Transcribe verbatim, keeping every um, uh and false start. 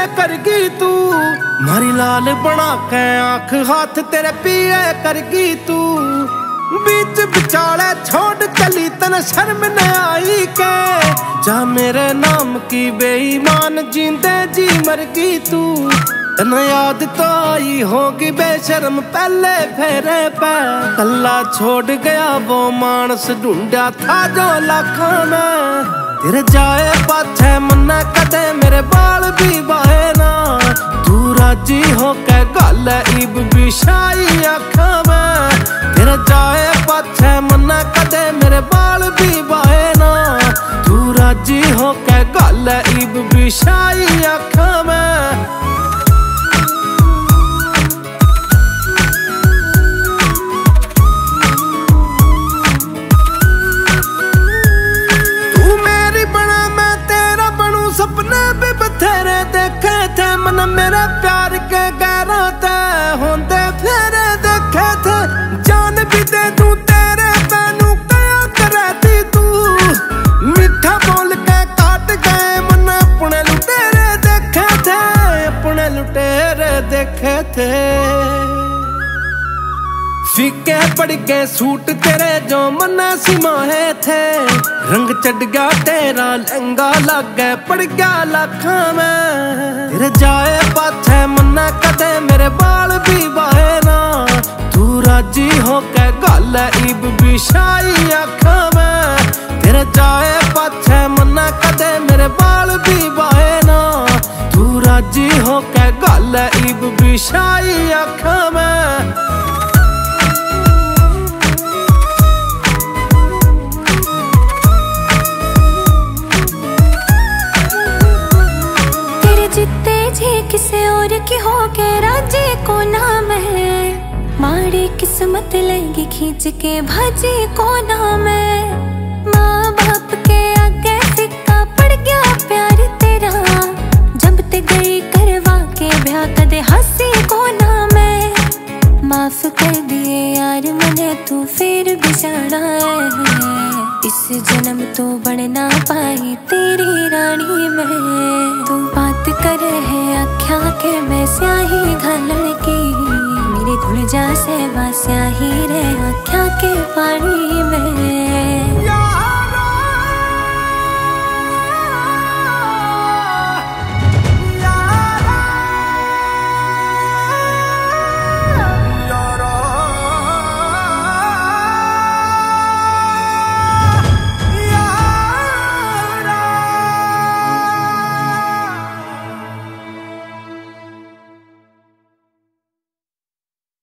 करगी तू, मारी लाल बना के आंख हाथ तेरे पीले करगी तू। बीच बिचाले छोड़ चली तन शर्म न आई के, जा मेरे नाम की बेईमान जींदे जी मरगी तू। तन याद तो आई होगी बेशर्म पहले फेरे पे, कल्ला छोड़ गया वो मानस ढूंढा था जो लाखों में। तेरे जाए पाछे मन्ना कदे मेरे बाल भी बाहे ना, तू राजी हो के गल इब भी शाई आखा में। तेरे जाए पाछे मन्ना कदे मेरे बाल भी बाहे ना, तू राजी हो के गल इब भी शाई आखा में। सपने भी बथेरे देखे थे मन मेरे प्यार के गैरों ते होंदे फेरे देखे थे। जान भी दे दूं तेरे मैनू क्या करती तू, मीठा बोल के काट गए मन अपने लुटेरे देखे थे, अपने लुटेरे देखे थे। फीके पड़ के सूट तेरे जो मन्ना सिमाहे थे, रंग चढ़ गया तेरा लहंगा लग गए पड़ गया लाखा में। तेरे जाए पाछे मन्ना कदे मेरे बाल भी बाहे ना, तू राजी हो के गल इब भी शाई आखा में। तेरे जाए पाछे मन्ना कदे मेरे बाल भी बाहे ना, तू राजी हो के गल इब भी शाई आखा में। किसे और की हो के राजी को नाम है, माड़ी किस्मत लगी खींच के भाजी को नाम है। माँ बाप के आगे फिक्का पड़ गया प्यार तेरा, जब ते गई करवा के ब्याह कदे हंसी को नाम है। माफ कर दिए यार मने तू फिर भी जाना है, इस जन्म तो बढ़ना पाई तेरी रानी में। तू बात करे है आख्या के मैं स्याही घालन की, मेरी धुल जा से स्याही रे आख्या के पानी